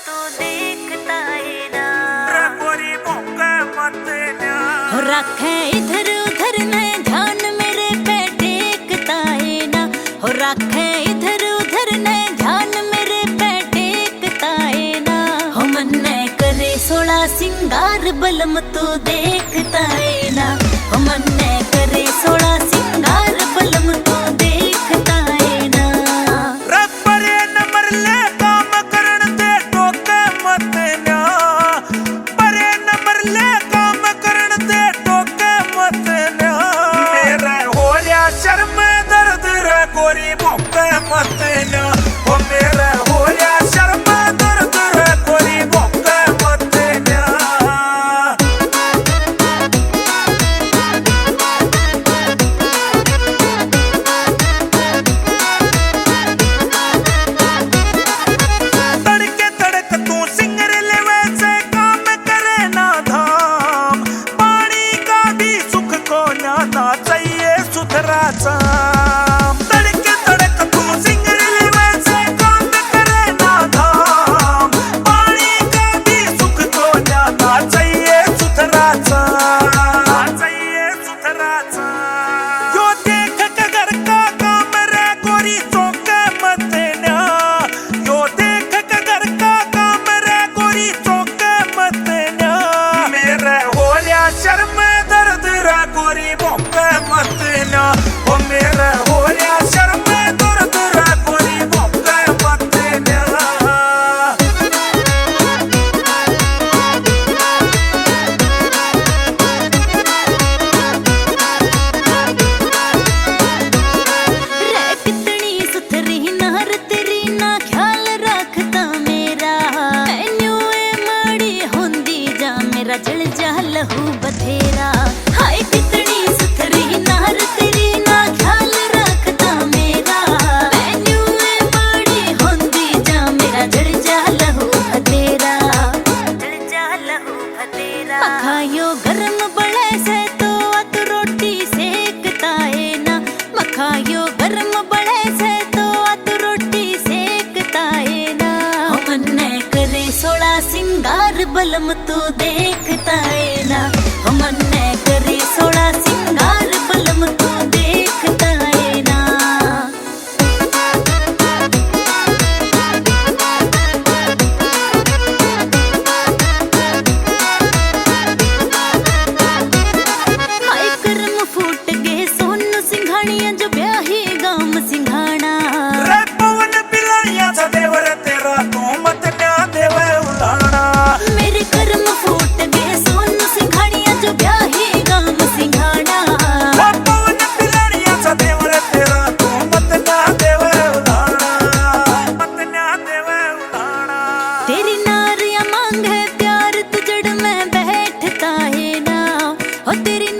तू देखता है ना। गोरी मौका मत ना रखे इधर उधर न ध्यान मेरे पे टेकता है ना। हो रखे इधर उधर न ध्यान मेरे पे टेकता है ना। हो मन करे 16 सिंगार बलम तू देखता है ना। हो मन करे 16 सिंगार बलम तू देखता है ना। रब्बरे नंबर ले काम करण दे टोके मत ना। बरे नंबर ले काम करण दे टोके मत ना। मेरे होया शर्म दर्द रे गोरी मौका मत ना। ओ मेरे होया शर्म दर्द रे गोरी मौका मत ना। तड़के तड़क तू सिंगर लेवे से काम करे ना धाम। पानी का भी सुख को ना चाहिए सुथरा चाम। तड़के तड़क तू सिंगर लेवे से काम करे ना धाम। पानी का भी सुख को ना चाहिए सुथरा चाम। चाहिए सुथरा चाम। जो देख के घर का काम रे गोरी चौके मत ना। जो देख के घर का काम रे गोरी चौके मत ना। मेरे होया शर्म दर्द रे गोरी मौके मत ना। ओ मेरे होया शर्म दर्द रे गोरी मौके मत ना। रे कितनी सुथरी नार तेरी ना ख्याल रखता मेरा। मैनू ए माड़ी होंदी जा मेरा जल जा लहू बथेरा। हाय कितनी सुथरी नार तेरी ना ख्याल रखता मेरा। मैनू ए माड़ी होंदी जा मेरा जल जा लहू बथेरा। जल जा लहू बथेरा। मखायो गरम बड़े से तो अत रोटी सेकता है ना। मखायो गरम बड़े से तो अत रोटी सेकता है ना। हो मन करे 16 सिंगार बलम तू देखता है ना। हो मन करे 16 सिंगार बलम तू देखता है ना। हाय करम फूट गए सोनू सिंघानिया जो ब्याही गाम सिंघाना। रे पवन पिलानिया सा देवर तेरा तू मत ना देवे उलाना। मेरे कर्म फूट गए सोनू सिंघानिया जो ब्याही गाम सिंघाना। ओ पवन पिलानिया सा देवर तेरा तू मत ना देवे उलाना। मत ना देवे उलाना। तेरी नारिया मांगे प्यार तू जड़ में बैठता है ना। हो तेरी